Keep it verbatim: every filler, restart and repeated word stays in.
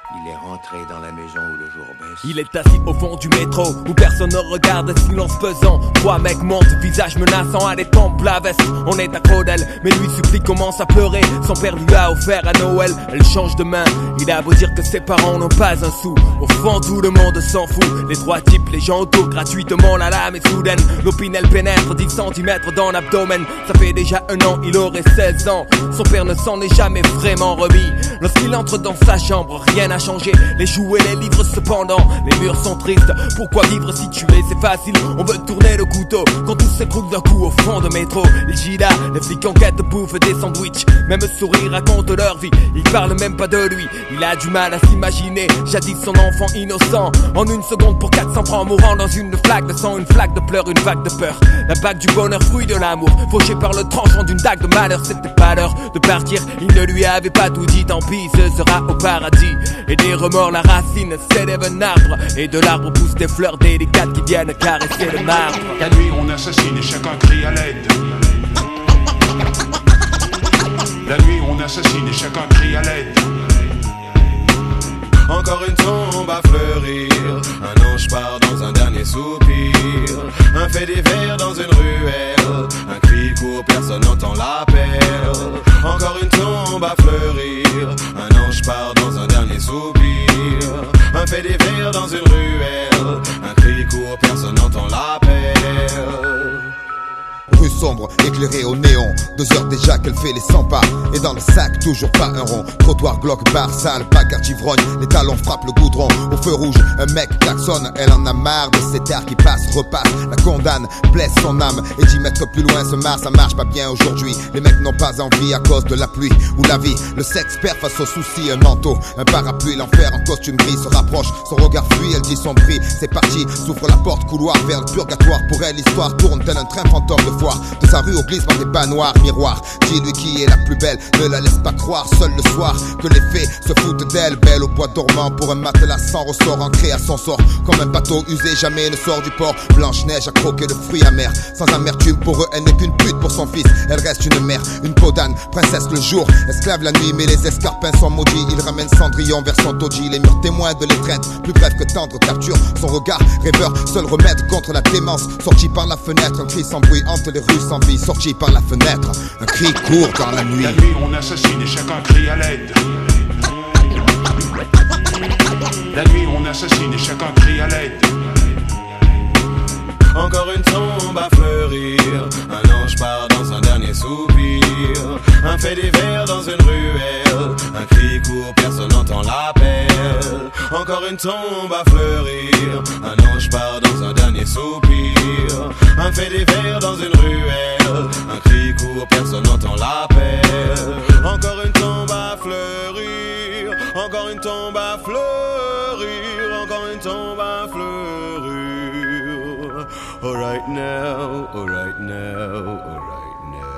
Il est rentré dans la maison où le jour baisse. Il est assis au fond du métro, où personne ne regarde, silence pesant. Trois mecs montent, visage menaçant, à des tempes la veste. On est accro d'elle, mais lui supplie, commence à pleurer. Son père lui a offert à Noël, elle change de main. Il a beau dire que ses parents n'ont pas un sou, au fond tout le monde s'en fout. Les trois types, les gens autour, gratuitement la lame est soudaine. L'opinel pénètre dix centimètres dans l'abdomen. Ça fait déjà un an, il aurait seize ans. Son père ne s'en est jamais vraiment remis. Lorsqu'il entre dans sa chambre, rien n'a changé. Les jouets, les livres cependant, les murs sont tristes. Pourquoi vivre si tu es, c'est facile. On veut tourner le couteau quand tout s'écroule d'un coup au fond de métro. Les Gida, les flics en quête bouffent des sandwichs. Même sourire raconte leur vie, ils parlent même pas de lui. Il a du mal à s'imaginer jadis son enfant innocent. En une seconde pour quatre cents francs, mourant dans une flaque de sang, une flaque de pleurs, une vague de peur. La bague du bonheur, fruit de l'amour, fauché par le tranchant d'une dague de malheur. C'était pas l'heure de partir, il ne lui avait pas tout dit. Tant pis, ce sera au paradis. Et des remords, la racine s'élève un arbre, et de l'arbre poussent des fleurs délicates qui viennent caresser le marbre. La nuit on assassine et chacun crie à l'aide. La nuit on assassine et chacun crie à l'aide. Encore une tombe à fleurir, un ange part dans un dernier soupir, un fait divers dans une ruelle, un cri court, personne n'entend l'appel. Encore une tombe à fleurir, un ange part dans un dernier soupir, un fait divers dans une ruelle, un cri court, personne n'entend l'appel. Rue sombre, éclairée au néon, deux heures déjà qu'elle fait les cent pas. Et dans le sac, toujours pas un rond. Trottoir, glauque, bar, sale, bagarre d'ivrogne. Les talons frappent le goudron. Au feu rouge, un mec klaxonne. Elle en a marre de ces terres qui passent, repassent. La condamne, blesse son âme. Et dix mètres plus loin se marre, ça marche pas bien aujourd'hui. Les mecs n'ont pas envie à cause de la pluie ou la vie. Le sexe perd face aux soucis, un manteau, un parapluie. L'enfer en costume gris se rapproche. Son regard fuit, elle dit son prix. C'est parti, s'ouvre la porte, couloir vers le purgatoire. Pour elle, l'histoire tourne tel un train fantôme de foire. De sa rue au glissement des bas noirs, miroir. Dis-lui qui est la plus belle, ne la laisse pas croire seul le soir que les fées se foutent d'elle. Belle au bois dormant pour un matelas sans ressort, ancré à son sort. Comme un bateau usé, jamais ne sort du port. Blanche-Neige a croqué le fruit amer, sans amertume pour eux, elle n'est qu'une pute pour son fils. Elle reste une mère, une peau d'âne, princesse le jour, esclave la nuit, mais les escarpins sont maudits. Il ramène Cendrillon vers son taudis, les murs témoins de l'étreinte, plus bref que tendre capture. Son regard rêveur, seul remède contre la démence. Sorti par la fenêtre, un cri sans bruit hante les rues sans vie. Sorti par la fenêtre, un cri court dans la nuit. La nuit on assassine et chacun crie à l'aide. La nuit on assassine et chacun crie à l'aide. Encore une tombe à fleurir, un ange part dans un dernier soupir, un fait divers dans une ruelle, un cri court, personne n'entend l'appel. Encore une tombe à fleurir, un ange part dans un dernier soupir, un fait divers dans une ruelle, un cri court, personne n'entend l'appel. Encore une tombe à fleurir, encore une tombe à fleurir, encore une tombe à fleurir. Alright now, alright now, alright now.